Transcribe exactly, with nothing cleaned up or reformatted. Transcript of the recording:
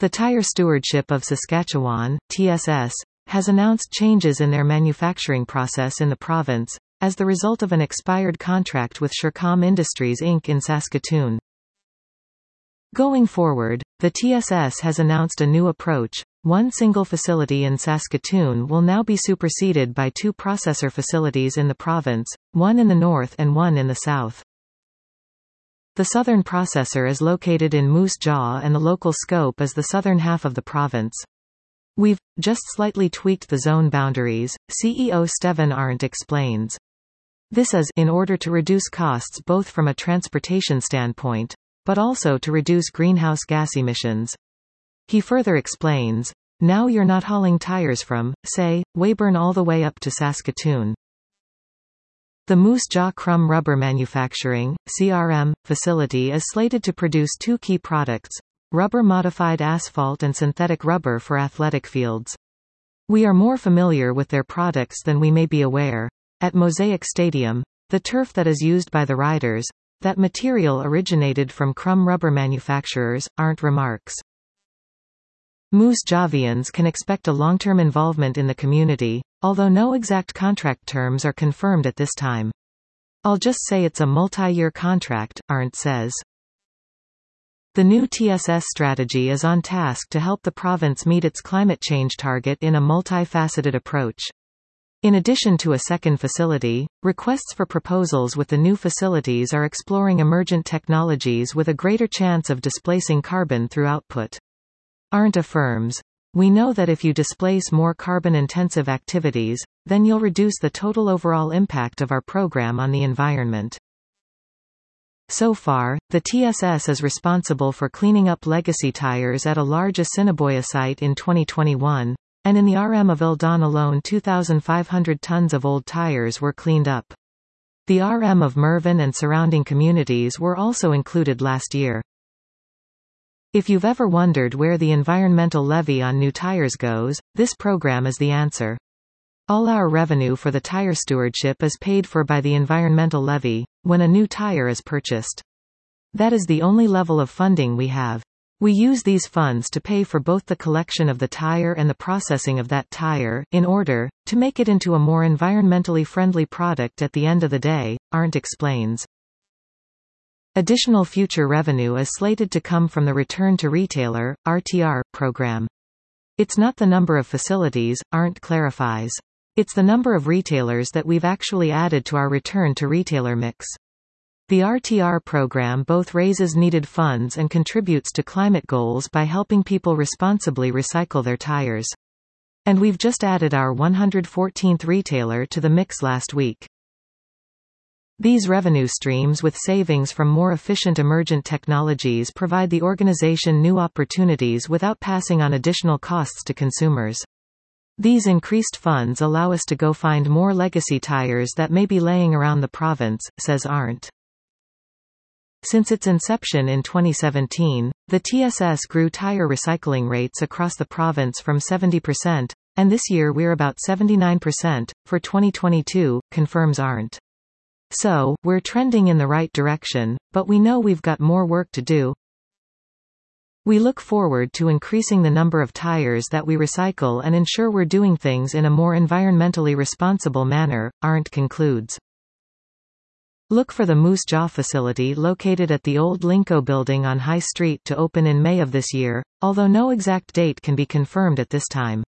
The Tire Stewardship of Saskatchewan, T S S, has announced changes in their manufacturing process in the province, as the result of an expired contract with Surecom Industries Incorporated in Saskatoon. Going forward, the T S S has announced a new approach. One single facility in Saskatoon will now be superseded by two processor facilities in the province, one in the north and one in the south. The southern processor is located in Moose Jaw and the local scope is the southern half of the province. We've just slightly tweaked the zone boundaries, C E O Steven Arndt explains. This is in order to reduce costs both from a transportation standpoint, but also to reduce greenhouse gas emissions. He further explains, now you're not hauling tires from, say, Weyburn all the way up to Saskatoon. The Moose Jaw Crumb Rubber Manufacturing, C R M, facility is slated to produce two key products, rubber-modified asphalt and synthetic rubber for athletic fields. We are more familiar with their products than we may be aware. At Mosaic Stadium, the turf that is used by the riders, that material originated from crumb rubber manufacturers, Arndt remarks. Moose Javians can expect a long-term involvement in the community, although no exact contract terms are confirmed at this time. I'll just say it's a multi-year contract, Arndt says. The new T S S strategy is on task to help the province meet its climate change target in a multifaceted approach. In addition to a second facility, requests for proposals with the new facilities are exploring emergent technologies with a greater chance of displacing carbon through output. Arndt affirms, we know that if you displace more carbon-intensive activities, then you'll reduce the total overall impact of our program on the environment. So far, the T S S is responsible for cleaning up legacy tires at a large Assiniboia site in twenty twenty-one, and in the R M of Ildon alone two thousand five hundred tons of old tires were cleaned up. The R M of Mervyn and surrounding communities were also included last year. If you've ever wondered where the environmental levy on new tires goes, this program is the answer. All our revenue for the tire stewardship is paid for by the environmental levy, when a new tire is purchased. That is the only level of funding we have. We use these funds to pay for both the collection of the tire and the processing of that tire, in order to make it into a more environmentally friendly product at the end of the day, Arndt explains. Additional future revenue is slated to come from the Return to Retailer, R T R, program. It's not the number of facilities, Arndt clarifies. It's the number of retailers that we've actually added to our Return to Retailer mix. The R T R program both raises needed funds and contributes to climate goals by helping people responsibly recycle their tires. And we've just added our one hundred fourteenth retailer to the mix last week. These revenue streams with savings from more efficient emergent technologies provide the organization new opportunities without passing on additional costs to consumers. These increased funds allow us to go find more legacy tires that may be laying around the province, says Arndt. Since its inception in twenty seventeen, the T S S grew tire recycling rates across the province from seventy percent, and this year we're about seventy-nine percent, for twenty twenty-two, confirms Arndt. So, we're trending in the right direction, but we know we've got more work to do. We look forward to increasing the number of tires that we recycle and ensure we're doing things in a more environmentally responsible manner, Arndt concludes. Look for the Moose Jaw facility located at the old Linco building on High Street to open in May of this year, although no exact date can be confirmed at this time.